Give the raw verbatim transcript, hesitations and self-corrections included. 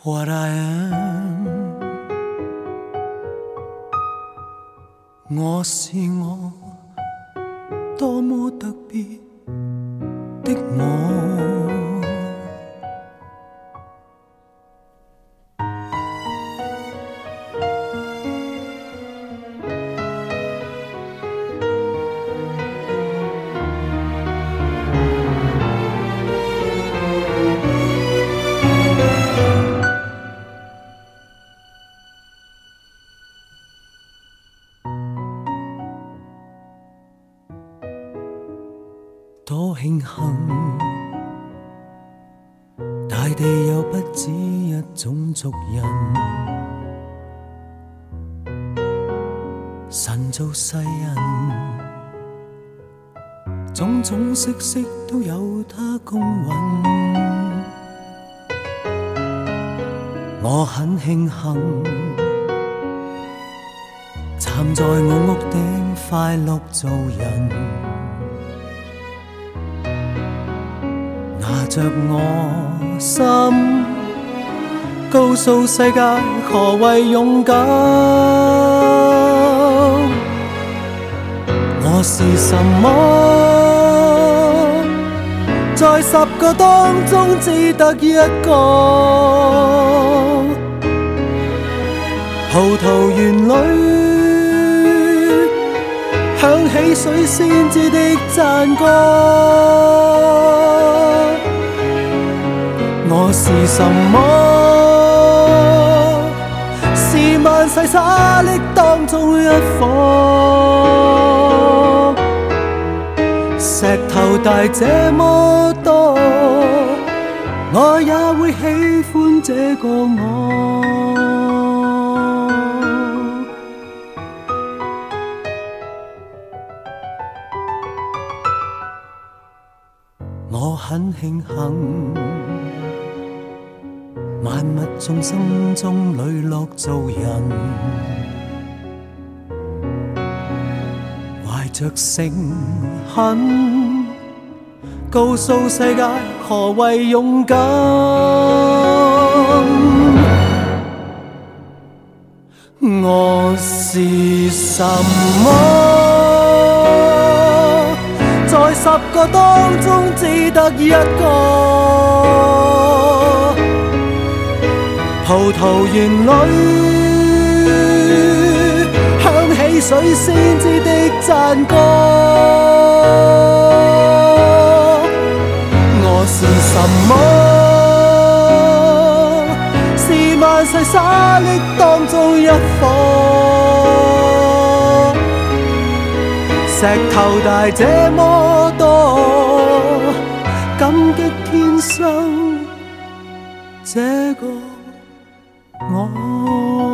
What I am， 我是我，多麼特別的我。多慶幸，大地有不止一種族人，神造世人，種種色色都有它公允。我很慶幸，站在我屋頂快樂做人。拿着我心，告訴世界何謂勇敢。我是什麼？在十個當中只得一個。葡萄園裏響起水仙子的讚歌。我是什麼？是萬世沙礫當中一顆，石頭大這麼多，我也會喜歡這個我。我很慶幸，萬物眾生中磊落做人，懷着誠懇，告訴世界何謂勇敢。我是什麼？在十個當中只得一個。葡萄園裏響起水仙子的讚歌。我是什麼？是萬世沙礫當中一顆，石頭大這麼多，感激天生這個我。